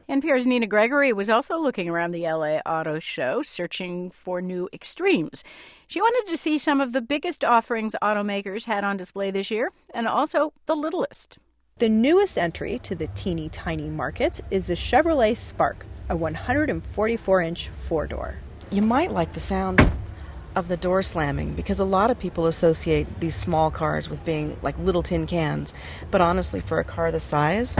NPR's Nina Gregory was also looking around the LA Auto Show, searching for new extremes. She wanted to see some of the biggest offerings automakers had on display this year, and also the littlest. The newest entry to the teeny tiny market is the Chevrolet Spark, a 144-inch four-door. You might like the sound of the door slamming because a lot of people associate these small cars with being like little tin cans. But honestly, for a car this size,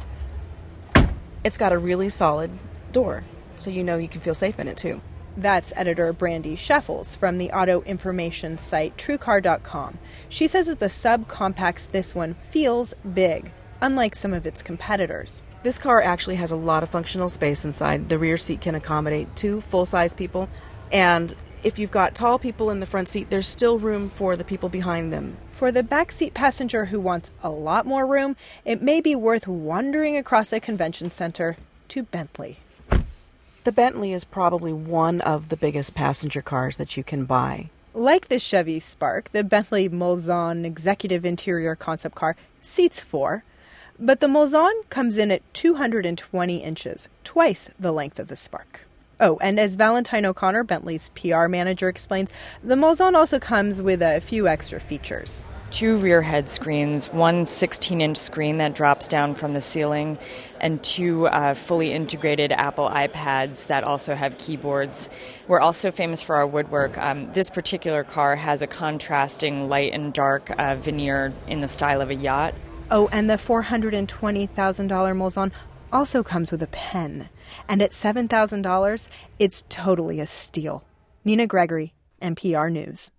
it's got a really solid door, so you know you can feel safe in it too. That's editor Brandy Sheffels from the auto information site TrueCar.com. She says that the subcompacts this one feels big, unlike some of its competitors. This car actually has a lot of functional space inside. The rear seat can accommodate 2 full-size people, and if you've got tall people in the front seat, there's still room for the people behind them. For the backseat passenger who wants a lot more room, it may be worth wandering across a convention center to Bentley. The Bentley is probably one of the biggest passenger cars that you can buy. Like the Chevy Spark, the Bentley Mulsanne executive interior concept car seats 4, but the Mulsanne comes in at 220 inches, twice the length of the Spark. Oh, and as Valentine O'Connor, Bentley's PR manager, explains, the Mulsanne also comes with a few extra features. 2 rear head screens, one 16-inch screen that drops down from the ceiling, and 2 fully integrated Apple iPads that also have keyboards. We're also famous for our woodwork. This particular car has a contrasting light and dark veneer in the style of a yacht. Oh, and the $420,000 Mulsanne also comes with a pen. And at $7,000, it's totally a steal. Nina Gregory, NPR News.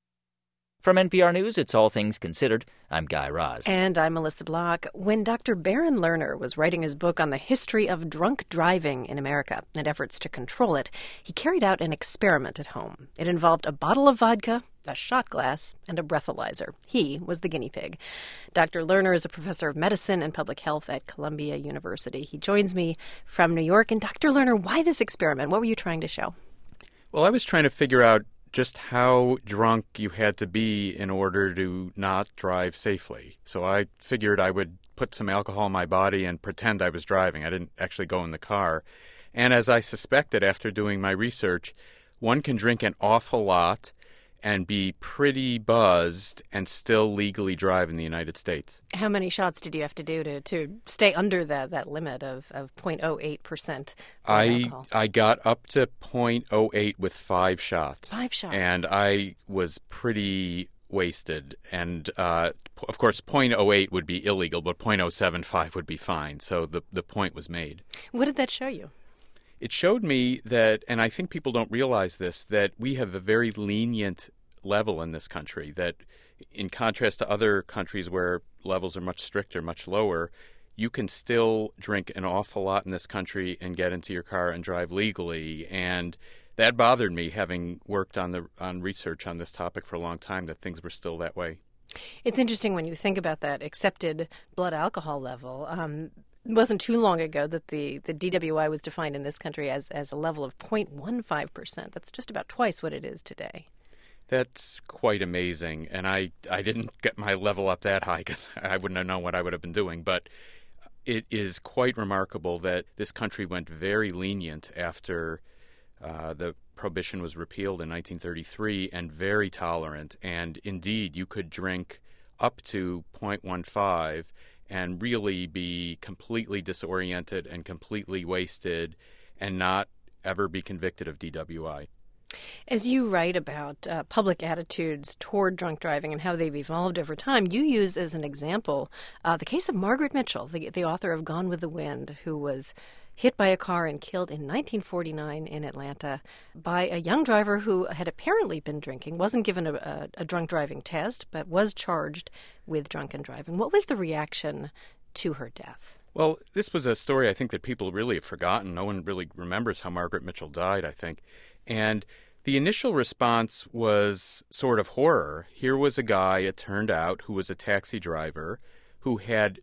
From NPR News, it's All Things Considered. I'm Guy Raz. And I'm Melissa Block. When Dr. Baron Lerner was writing his book on the history of drunk driving in America and efforts to control it, he carried out an experiment at home. It involved a bottle of vodka, a shot glass, and a breathalyzer. He was the guinea pig. Dr. Lerner is a professor of medicine and public health at Columbia University. He joins me from New York. And Dr. Lerner, why this experiment? What were you trying to show? Well, I was trying to figure out just how drunk you had to be in order to not drive safely. So I figured I would put some alcohol in my body and pretend I was driving. I didn't actually go in the car. And as I suspected after doing my research, one can drink an awful lot and be pretty buzzed and still legally drive in the United States. How many shots did you have to do to stay under that limit of 0.08% alcohol? I got up to 0.08 with 5 shots. 5 shots. And I was pretty wasted. And, of course, 0.08 would be illegal, but 0.075 would be fine. So the point was made. What did that show you? It showed me that, and I think people don't realize this, that we have a very lenient level in this country, that in contrast to other countries where levels are much stricter, much lower, you can still drink an awful lot in this country and get into your car and drive legally. And that bothered me, having worked on research on this topic for a long time, that things were still that way. It's interesting when you think about that accepted blood alcohol level. It wasn't too long ago that the DWI was defined in this country as a level of 0.15%. That's just about twice what it is today. That's quite amazing. And I didn't get my level up that high because I wouldn't have known what I would have been doing. But it is quite remarkable that this country went very lenient after the prohibition was repealed in 1933 and very tolerant. And indeed, you could drink up to 0.15 and really be completely disoriented and completely wasted and not ever be convicted of DWI. As you write about public attitudes toward drunk driving and how they've evolved over time, you use as an example the case of Margaret Mitchell, the author of Gone with the Wind, who was hit by a car and killed in 1949 in Atlanta by a young driver who had apparently been drinking, wasn't given a drunk driving test, but was charged with drunken driving. What was the reaction to her death? Well, this was a story I think that people really have forgotten. No one really remembers how Margaret Mitchell died, I think. And the initial response was sort of horror. Here was a guy, it turned out, who was a taxi driver who had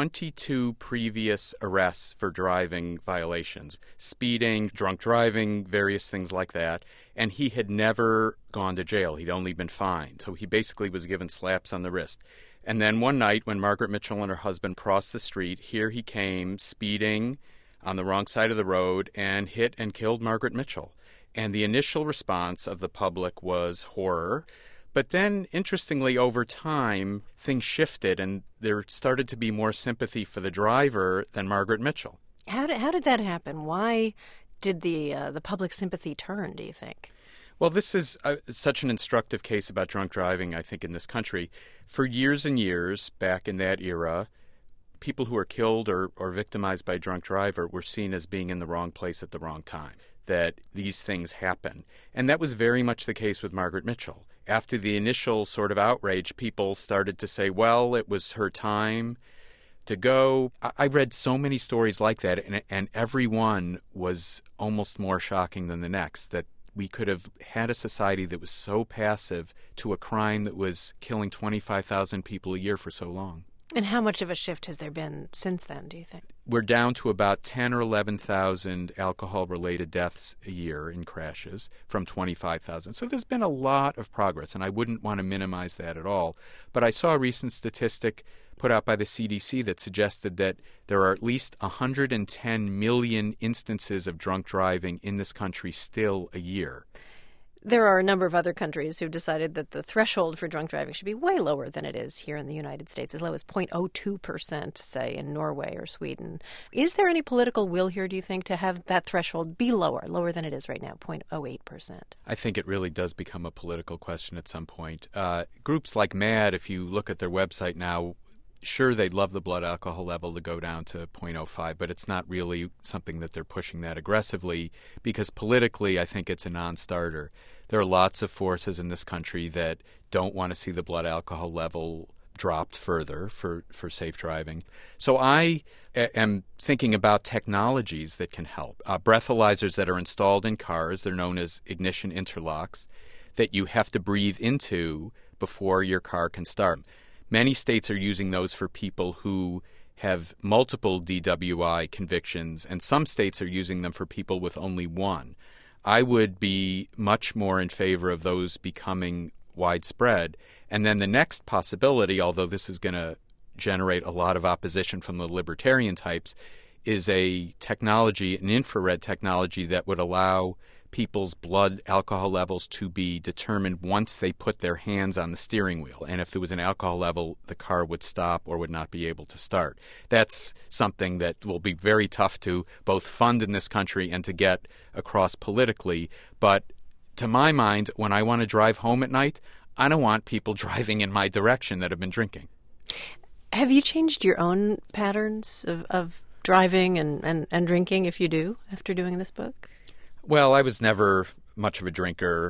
22 previous arrests for driving violations, speeding, drunk driving, various things like that, and he had never gone to jail. He'd only been fined. So he basically was given slaps on the wrist. And then one night when Margaret Mitchell and her husband crossed the street, here he came speeding on the wrong side of the road and hit and killed Margaret Mitchell. And the initial response of the public was horror. But then, interestingly, over time, things shifted and there started to be more sympathy for the driver than Margaret Mitchell. How did that happen? Why did the public sympathy turn, do you think? Well, this is such an instructive case about drunk driving, I think, in this country. For years and years, back in that era, people who were killed or victimized by a drunk driver were seen as being in the wrong place at the wrong time, that these things happen. And that was very much the case with Margaret Mitchell. After the initial sort of outrage, people started to say, well, it was her time to go. I read so many stories like that, and every one was almost more shocking than the next, that we could have had a society that was so passive to a crime that was killing 25,000 people a year for so long. And how much of a shift has there been since then, do you think? We're down to about 10 or 11,000 alcohol-related deaths a year in crashes from 25,000. So there's been a lot of progress, and I wouldn't want to minimize that at all. But I saw a recent statistic put out by the CDC that suggested that there are at least 110 million instances of drunk driving in this country still a year. There are a number of other countries who've decided that the threshold for drunk driving should be way lower than it is here in the United States, as low as 0.02%, say, in Norway or Sweden. Is there any political will here, do you think, to have that threshold be lower than it is right now, 0.08%? I think it really does become a political question at some point. Groups like MAD, if you look at their website now, sure, they'd love the blood alcohol level to go down to 0.05, but it's not really something that they're pushing that aggressively because politically I think it's a non-starter. There are lots of forces in this country that don't want to see the blood alcohol level dropped further for safe driving. So I am thinking about technologies that can help. Breathalyzers that are installed in cars, they're known as ignition interlocks, that you have to breathe into before your car can start. Many states are using those for people who have multiple DWI convictions, and some states are using them for people with only one. I would be much more in favor of those becoming widespread. And then the next possibility, although this is going to generate a lot of opposition from the libertarian types, is a technology, an infrared technology that would allow people's blood alcohol levels to be determined once they put their hands on the steering wheel. And if there was an alcohol level, the car would stop or would not be able to start. That's something that will be very tough to both fund in this country and to get across politically. But to my mind, when I want to drive home at night, I don't want people driving in my direction that have been drinking. Have you changed your own patterns of driving and drinking, if you do, after doing this book? Well, I was never much of a drinker.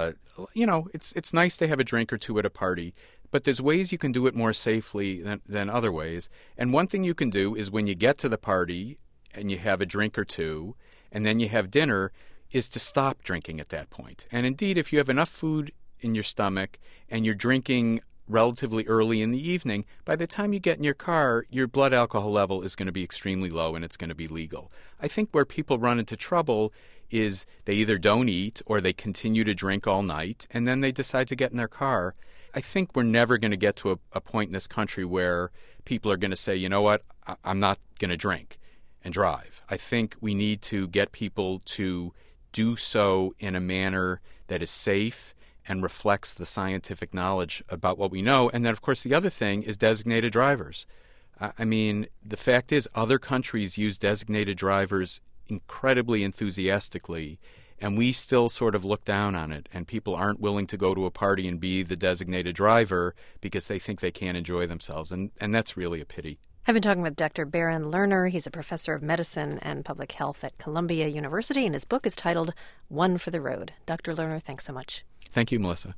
It's nice to have a drink or two at a party, but there's ways you can do it more safely than other ways. And one thing you can do is when you get to the party and you have a drink or two and then you have dinner is to stop drinking at that point. And indeed, if you have enough food in your stomach and you're drinking relatively early in the evening, by the time you get in your car, your blood alcohol level is going to be extremely low and it's going to be legal. I think where people run into trouble is they either don't eat or they continue to drink all night and then they decide to get in their car. I think we're never going to get to a point in this country where people are going to say, you know what, I'm not going to drink and drive. I think we need to get people to do so in a manner that is safe and reflects the scientific knowledge about what we know. And then, of course, the other thing is designated drivers. I mean, the fact is other countries use designated drivers incredibly enthusiastically, and we still sort of look down on it, and people aren't willing to go to a party and be the designated driver because they think they can't enjoy themselves, and that's really a pity. I've been talking with Dr. Baron Lerner. He's a professor of medicine and public health at Columbia University, and his book is titled One for the Road. Dr. Lerner, thanks so much. Thank you, Melissa.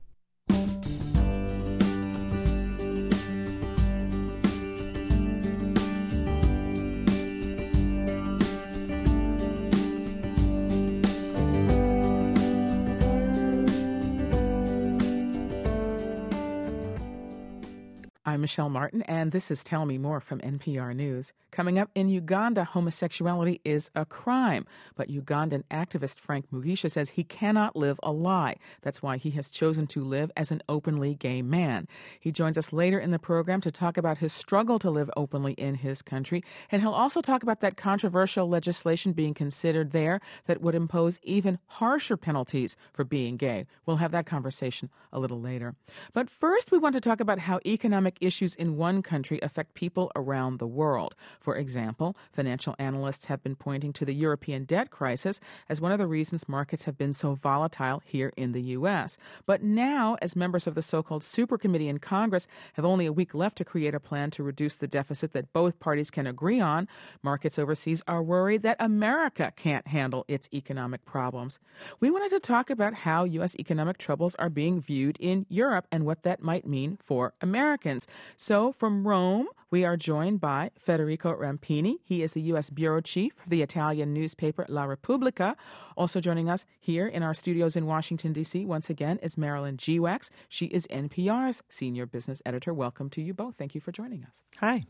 I'm Michelle Martin, and this is Tell Me More from NPR News. Coming up, in Uganda, homosexuality is a crime. But Ugandan activist Frank Mugisha says he cannot live a lie. That's why he has chosen to live as an openly gay man. He joins us later in the program to talk about his struggle to live openly in his country. And he'll also talk about that controversial legislation being considered there that would impose even harsher penalties for being gay. We'll have that conversation a little later. But first, we want to talk about how economic issues in one country affect people around the world. For example, financial analysts have been pointing to the European debt crisis as one of the reasons markets have been so volatile here in the U.S. But now, as members of the so-called Super Committee in Congress have only a week left to create a plan to reduce the deficit that both parties can agree on, markets overseas are worried that America can't handle its economic problems. We wanted to talk about how U.S. economic troubles are being viewed in Europe and what that might mean for Americans. So from Rome, we are joined by Federico Rampini. He is the U.S. bureau chief of the Italian newspaper La Repubblica. Also joining us here in our studios in Washington, D.C., once again, is Marilyn Gewax. She is NPR's senior business editor. Welcome to you both. Thank you for joining us. Hi.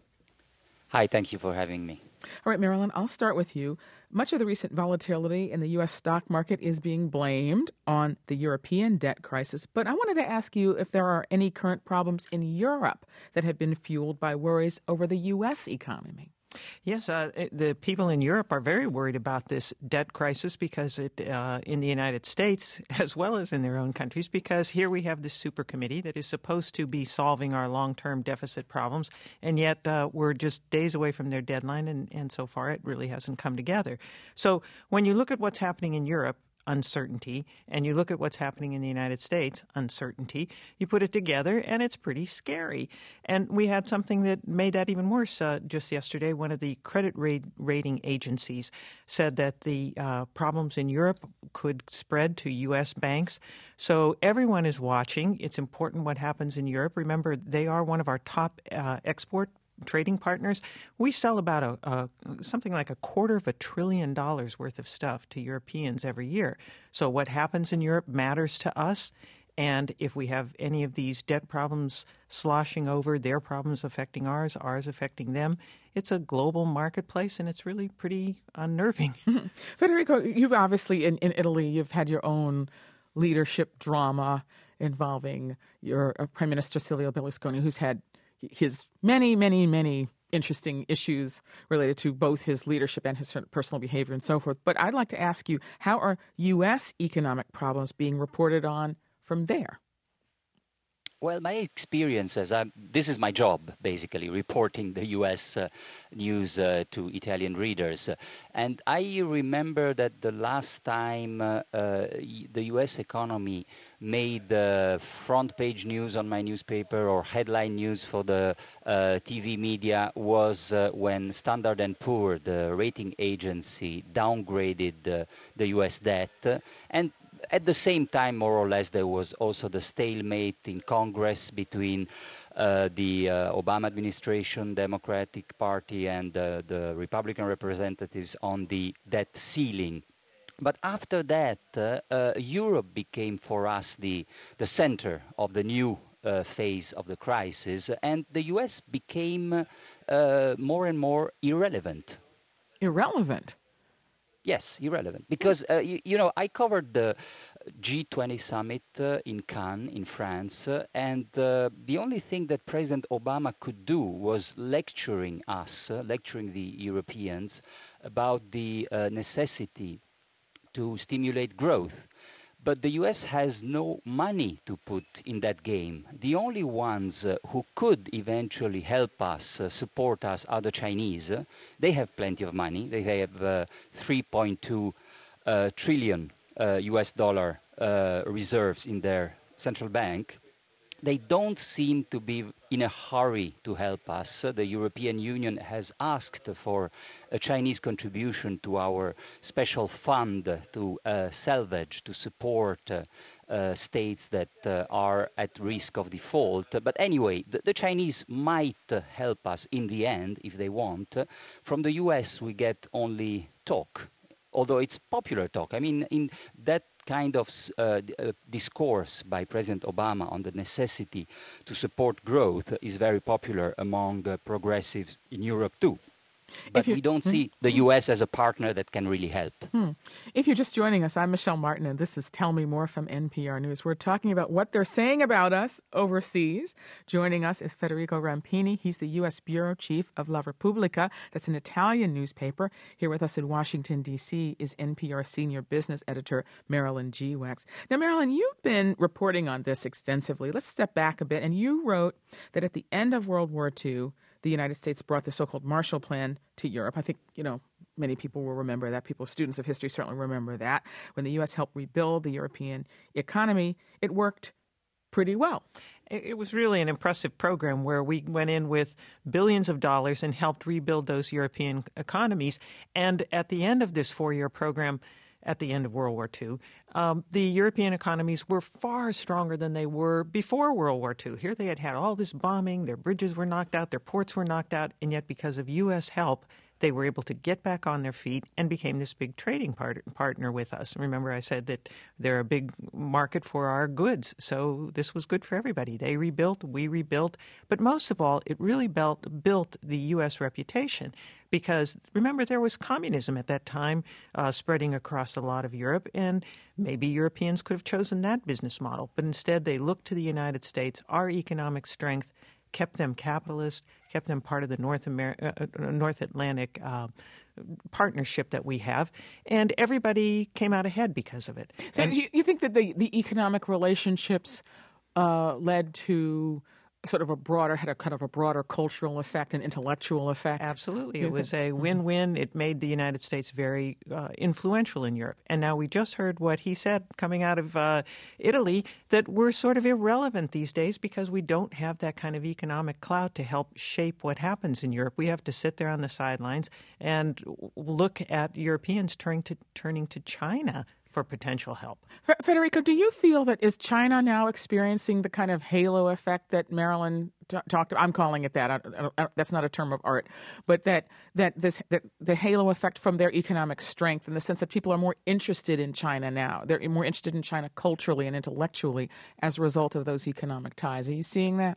Hi, thank you for having me. All right, Marilyn, I'll start with you. Much of the recent volatility in the U.S. stock market is being blamed on the European debt crisis, but I wanted to ask you if there are any current problems in Europe that have been fueled by worries over the U.S. economy. Yes, the people in Europe are very worried about this debt crisis because in the United States, as well as in their own countries, because here we have this super committee that is supposed to be solving our long-term deficit problems, and yet we're just days away from their deadline, and so far it really hasn't come together. So when you look at what's happening in Europe, uncertainty, and you look at what's happening in the United States, uncertainty, you put it together and it's pretty scary. And we had something that made that even worse just yesterday. One of the credit rating agencies said that the problems in Europe could spread to U.S. banks. So everyone is watching. It's important what happens in Europe. Remember, they are one of our top export trading partners. We sell about something like $250 billion worth of stuff to Europeans every year. So what happens in Europe matters to us. And if we have any of these debt problems sloshing over, their problems affecting ours affecting them, it's a global marketplace, and it's really pretty unnerving. Federico, you've obviously, in Italy, you've had your own leadership drama involving your Prime Minister Silvio Berlusconi, who's had his many, many, many interesting issues related to both his leadership and his personal behavior and so forth. But I'd like to ask you, how are U.S. economic problems being reported on from there? Well, my experience this is my job, basically, reporting the U.S. News to Italian readers. And I remember that the last time the U.S. economy made front page news on my newspaper or headline news for the TV media was when Standard & Poor, the rating agency, downgraded the U.S. debt. And at the same time, more or less, there was also the stalemate in Congress between the Obama administration, Democratic Party, and the Republican representatives on the debt ceiling. But after that, Europe became for us the center of the new phase of the crisis, and the U.S. became more and more irrelevant. Irrelevant? Yes, irrelevant. Because, I covered the G20 summit in Cannes, in France, and the only thing that President Obama could do was lecturing the Europeans about the necessity to stimulate growth. But the U.S. has no money to put in that game. The only ones who could eventually help us, support us, are the Chinese. They have plenty of money. They have 3.2 trillion U.S. dollar reserves in their central bank. They don't seem to be in a hurry to help us. The European Union has asked for a Chinese contribution to our special fund to salvage, to support states that are at risk of default. But anyway, the Chinese might help us in the end if they want. From the US, we get only talk, although it's popular talk. I mean, in that kind of discourse by President Obama on the necessity to support growth is very popular among progressives in Europe too. But we don't see the U.S. as a partner that can really help. If you're just joining us, I'm Michelle Martin, and this is Tell Me More from NPR News. We're talking about what they're saying about us overseas. Joining us is Federico Rampini. He's the U.S. Bureau Chief of La Repubblica. That's an Italian newspaper. Here with us in Washington, D.C. is NPR Senior Business Editor Marilyn Geewax. Now, Marilyn, you've been reporting on this extensively. Let's step back a bit. And you wrote that at the end of World War II, the United States brought the so-called Marshall Plan to Europe. I think, many people will remember that. Students of history certainly remember that. When the U.S. helped rebuild the European economy, it worked pretty well. It was really an impressive program where we went in with billions of dollars and helped rebuild those European economies. And at the end of this 4-year program, at the end of World War II, the European economies were far stronger than they were before World War II. Here they had all this bombing, their bridges were knocked out, their ports were knocked out, and yet because of U.S. help, they were able to get back on their feet and became this big trading partner with us. Remember, I said that they're a big market for our goods, so this was good for everybody. They rebuilt, we rebuilt, but most of all, it really built the U.S. reputation because, remember, there was communism at that time spreading across a lot of Europe, and maybe Europeans could have chosen that business model, but instead they looked to the United States, our economic strength, kept them capitalist, kept them part of the North Atlantic partnership that we have, and everybody came out ahead because of it. So you think that the economic relationships led to sort of a broader cultural effect and intellectual effect? Absolutely. It was a win-win. It made the United States very influential in Europe. And now we just heard what he said coming out of Italy, that we're sort of irrelevant these days because we don't have that kind of economic clout to help shape what happens in Europe. We have to sit there on the sidelines and look at Europeans turning to China for potential help. Federico, do you feel that is China now experiencing the kind of halo effect that Marilyn talked about? I'm calling it that. That's not a term of art, but that the halo effect from their economic strength, in the sense that people are more interested in China now. They're more interested in China culturally and intellectually as a result of those economic ties. Are you seeing that?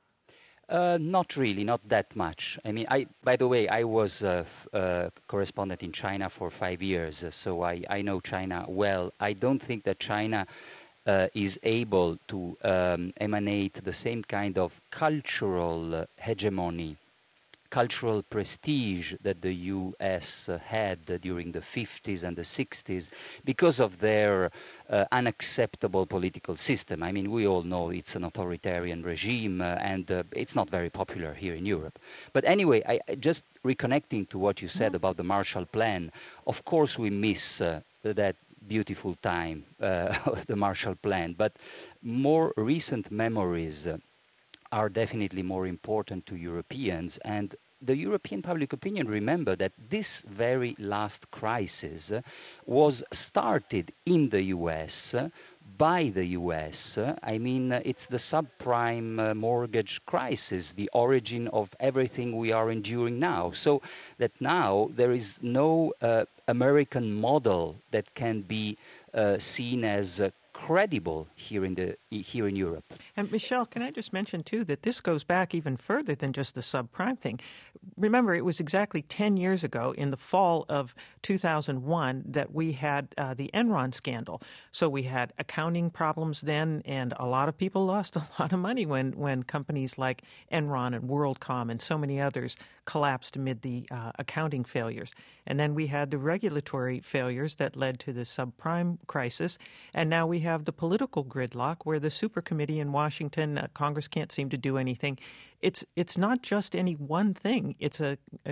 Not really, not that much. I mean, by the way, I was a correspondent in China for 5 years, so I know China well. I don't think that China is able to emanate the same kind of cultural hegemony, cultural prestige that the U.S. had during the 50s and the 60s because of their unacceptable political system. I mean, we all know it's an authoritarian regime and it's not very popular here in Europe. But anyway, I just reconnecting to what you said about the Marshall Plan, of course we miss that beautiful time, the Marshall Plan, but more recent memories are definitely more important to Europeans. And the European public opinion remember that this very last crisis was started in the US by the US. I mean, it's the subprime mortgage crisis, the origin of everything we are enduring now. So that now there is no American model that can be seen as credible here in Europe. And Michelle, can I just mention too that this goes back even further than just the subprime thing. Remember, it was exactly 10 years ago in the fall of 2001 that we had the Enron scandal. So we had accounting problems then, and a lot of people lost a lot of money when companies like Enron and WorldCom and so many others collapsed amid the accounting failures. And then we had the regulatory failures that led to the subprime crisis. And now we have the political gridlock where the supercommittee in Washington, Congress can't seem to do anything. It's not just any one thing. It's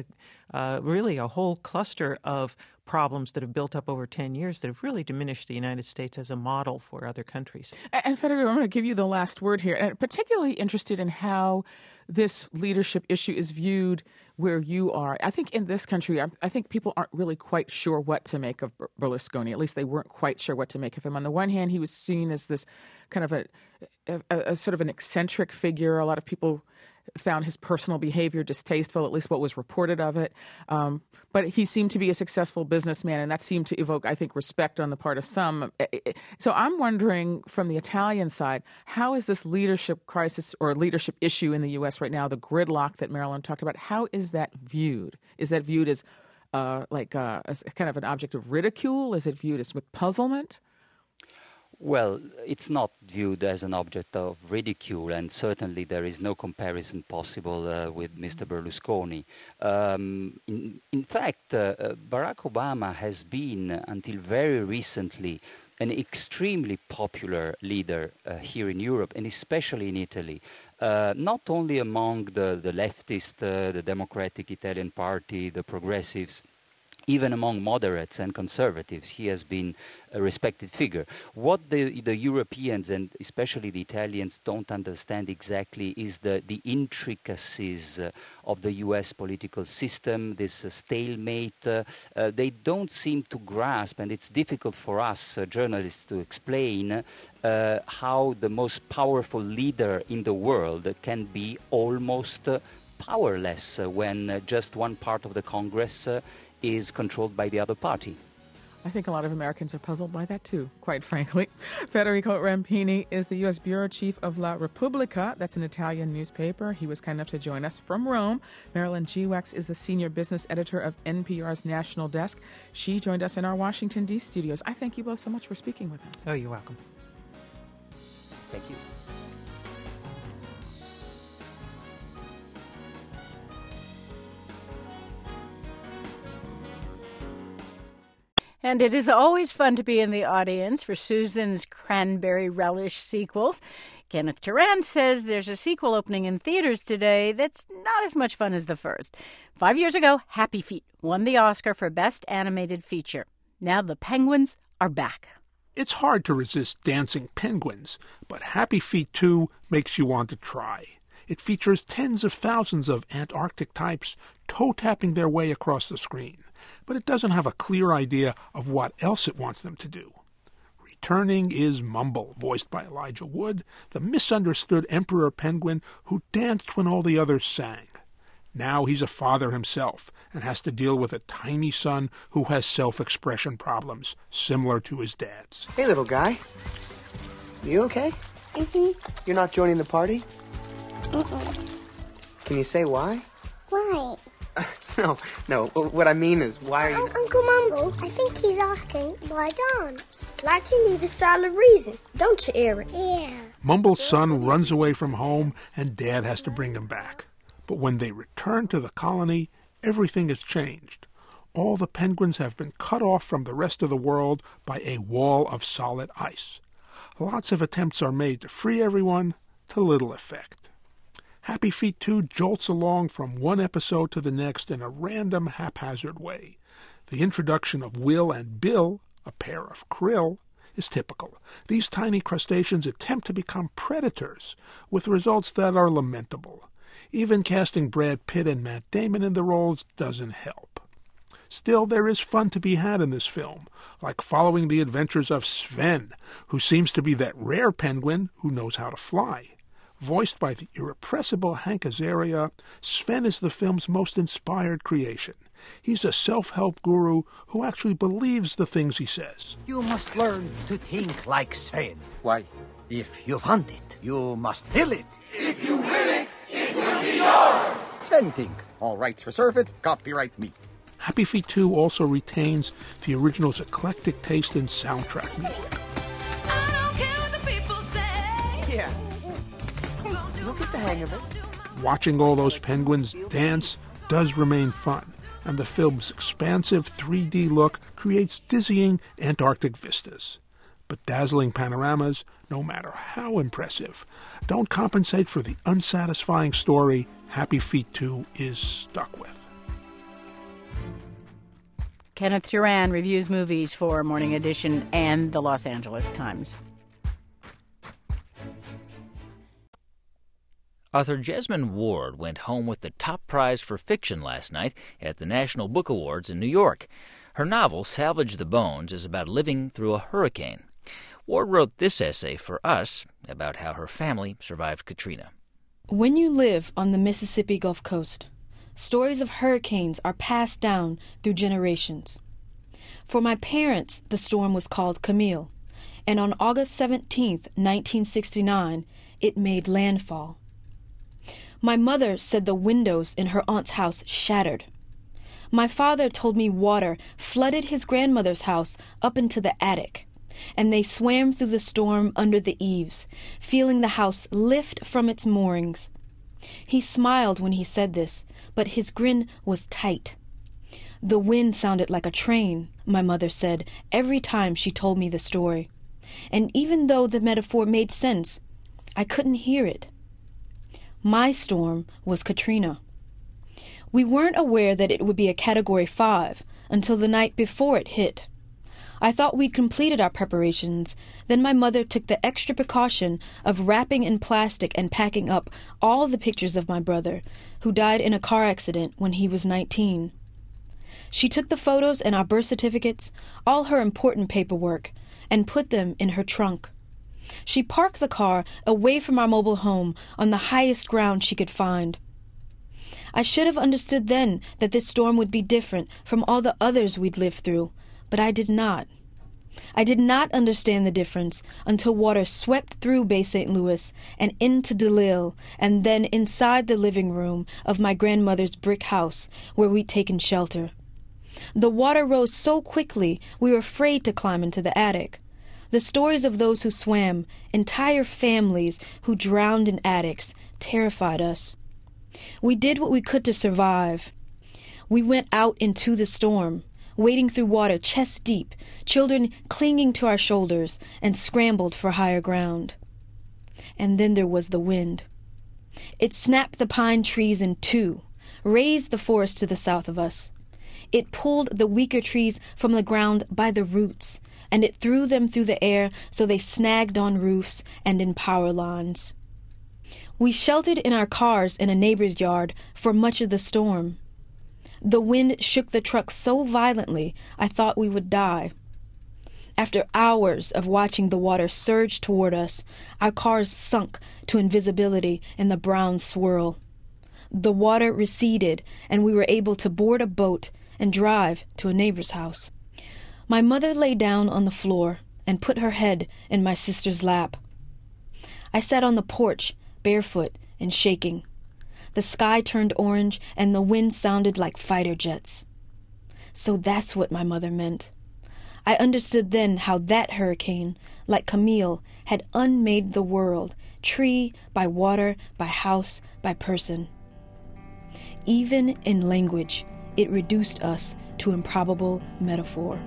really a whole cluster of problems that have built up over 10 years that have really diminished the United States as a model for other countries. And Federico, I'm going to give you the last word here. And particularly interested in how this leadership issue is viewed where you are. I think in this country, I think people aren't really quite sure what to make of Berlusconi. At least they weren't quite sure what to make of him. On the one hand, he was seen as this kind of a sort of an eccentric figure. A lot of people found his personal behavior distasteful, at least what was reported of it. But he seemed to be a successful businessman, and that seemed to evoke, I think, respect on the part of some. So I'm wondering, from the Italian side, how is this leadership crisis or leadership issue in the U.S. right now, the gridlock that Marilyn talked about, how is that viewed? Is that viewed as as kind of an object of ridicule? Is it viewed as with puzzlement? Well, it's not viewed as an object of ridicule, and certainly there is no comparison possible with Mr. Berlusconi. In fact, Barack Obama has been, until very recently, an extremely popular leader here in Europe, and especially in Italy. Not only among the leftist, the Democratic Italian Party, the progressives, even among moderates and conservatives, he has been a respected figure. What the Europeans and especially the Italians don't understand exactly is the intricacies of the US political system, this stalemate. They don't seem to grasp, and it's difficult for us journalists to explain how the most powerful leader in the world can be almost powerless when just one part of the Congress is controlled by the other party. I think a lot of Americans are puzzled by that, too, quite frankly. Federico Rampini is the U.S. Bureau Chief of La Repubblica. That's an Italian newspaper. He was kind enough to join us from Rome. Marilyn Geewax is the Senior Business Editor of NPR's National Desk. She joined us in our Washington, D.C. studios. I thank you both so much for speaking with us. Oh, you're welcome. Thank you. And it is always fun to be in the audience for Susan's Cranberry Relish sequels. Kenneth Turan says there's a sequel opening in theaters today that's not as much fun as the first. 5 years ago, Happy Feet won the Oscar for Best Animated Feature. Now the penguins are back. It's hard to resist dancing penguins, but Happy Feet 2 makes you want to try. It features tens of thousands of Antarctic types toe-tapping their way across the screen, but it doesn't have a clear idea of what else it wants them to do. Returning is Mumble, voiced by Elijah Wood, the misunderstood emperor penguin who danced when all the others sang. Now he's a father himself and has to deal with a tiny son who has self-expression problems, similar to his dad's. Hey, little guy. You okay? Mm-hmm. You're not joining the party? Mm-mm. Can you say why? Why? No. What I mean is, why are you... Uncle Mumble, I think he's asking why dance. Like you need a solid reason, don't you, Eric? Yeah. Mumble's son runs away from home, and Dad has to bring him back. But when they return to the colony, everything has changed. All the penguins have been cut off from the rest of the world by a wall of solid ice. Lots of attempts are made to free everyone, to little effect. Happy Feet 2 jolts along from one episode to the next in a random, haphazard way. The introduction of Will and Bill, a pair of krill, is typical. These tiny crustaceans attempt to become predators, with results that are lamentable. Even casting Brad Pitt and Matt Damon in the roles doesn't help. Still, there is fun to be had in this film, like following the adventures of Sven, who seems to be that rare penguin who knows how to fly. Voiced by the irrepressible Hank Azaria, Sven is the film's most inspired creation. He's a self-help guru who actually believes the things he says. You must learn to think like Sven. Why? If you want it, you must will it. If you will it, it will be yours. Sven think. All rights reserved, copyright me. Happy Feet 2 also retains the original's eclectic taste in soundtrack music. I don't care what the people say. Yeah. You'll get the hang of it. Watching all those penguins dance does remain fun, and the film's expansive 3D look creates dizzying Antarctic vistas. But dazzling panoramas, no matter how impressive, don't compensate for the unsatisfying story Happy Feet 2 is stuck with. Kenneth Turan reviews movies for Morning Edition and the Los Angeles Times. Author Jesmyn Ward went home with the top prize for fiction last night at the National Book Awards in New York. Her novel, Salvage the Bones, is about living through a hurricane. Ward wrote this essay for us about how her family survived Katrina. When you live on the Mississippi Gulf Coast, stories of hurricanes are passed down through generations. For my parents, the storm was called Camille, and on August 17, 1969, it made landfall. My mother said the windows in her aunt's house shattered. My father told me water flooded his grandmother's house up into the attic, and they swam through the storm under the eaves, feeling the house lift from its moorings. He smiled when he said this, but his grin was tight. The wind sounded like a train, my mother said every time she told me the story. And even though the metaphor made sense, I couldn't hear it. My storm was Katrina. We weren't aware that it would be a Category 5 until the night before it hit. I thought we'd completed our preparations. Then my mother took the extra precaution of wrapping in plastic and packing up all the pictures of my brother, who died in a car accident when he was 19. She took the photos and our birth certificates, all her important paperwork, and put them in her trunk. She parked the car away from our mobile home on the highest ground she could find. I should have understood then that this storm would be different from all the others we'd lived through, but I did not. I did not understand the difference until water swept through Bay St. Louis and into DeLisle, and then inside the living room of my grandmother's brick house where we'd taken shelter. The water rose so quickly we were afraid to climb into the attic. The stories of those who swam, entire families who drowned in attics, terrified us. We did what we could to survive. We went out into the storm, wading through water chest deep, children clinging to our shoulders, and scrambled for higher ground. And then there was the wind. It snapped the pine trees in two, raised the forest to the south of us. It pulled the weaker trees from the ground by the roots, and it threw them through the air so they snagged on roofs and in power lines. We sheltered in our cars in a neighbor's yard for much of the storm. The wind shook the truck so violently I thought we would die. After hours of watching the water surge toward us, our cars sunk to invisibility in the brown swirl. The water receded, and we were able to board a boat and drive to a neighbor's house. My mother lay down on the floor and put her head in my sister's lap. I sat on the porch, barefoot and shaking. The sky turned orange, and the wind sounded like fighter jets. So that's what my mother meant. I understood then how that hurricane, like Camille, had unmade the world, tree by water, by house, by person. Even in language, it reduced us to improbable metaphor.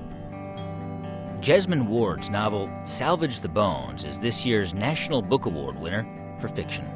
Jesmyn Ward's novel Salvage the Bones is this year's National Book Award winner for fiction.